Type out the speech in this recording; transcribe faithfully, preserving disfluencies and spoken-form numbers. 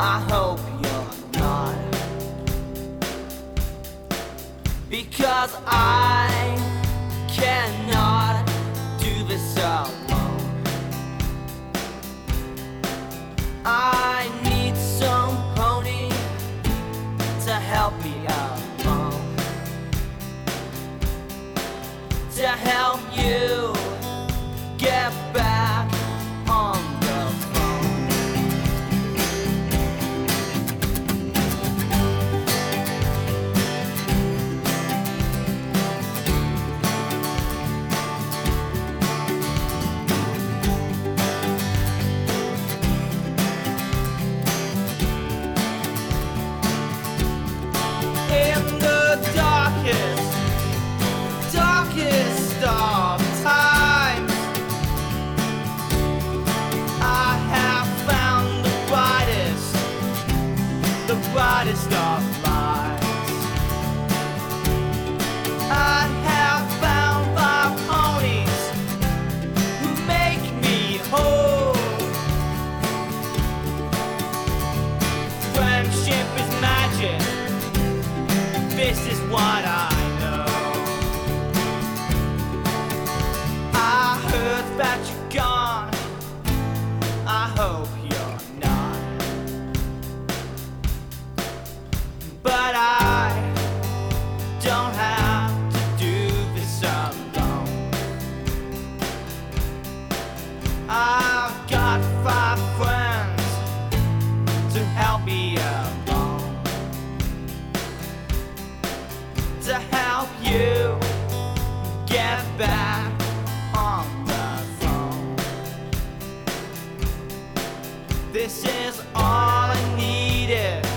I hope you're not, because I cannot do this alone. I need some pony to help me along, to help you get back on the phone. In the darkest, darkest of times, I have found the brightest, the brightest of lights. I have found my ponies who make me whole. Friendship is magic, this is what I know. I heard that you're gone, I hope you're not, but I don't have to do this alone. I've got five friends to help me along, to help you get back on the phone. This is all I needed